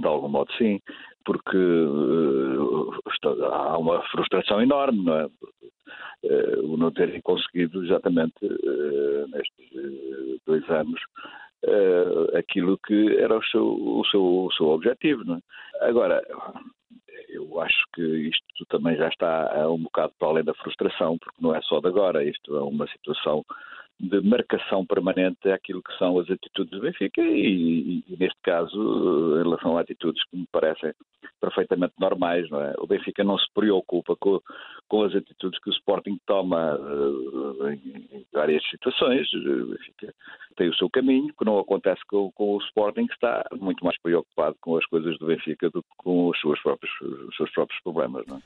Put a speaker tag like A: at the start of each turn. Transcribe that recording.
A: de algum modo sim, porque há uma frustração enorme, não é? O não terem conseguido exatamente nestes 2 anos aquilo que era o seu objetivo, não é? Agora, eu acho que isto também já está um bocado para além da frustração, porque não é só de agora, isto é uma situação de marcação permanente àquilo que são as atitudes do Benfica e neste caso, em relação a atitudes que me parecem perfeitamente normais, não é? O Benfica não se preocupa com as atitudes que o Sporting toma em várias situações. O Benfica tem o seu caminho, que não acontece com o Sporting, que está muito mais preocupado com as coisas do Benfica do que com os seus próprios problemas, não é?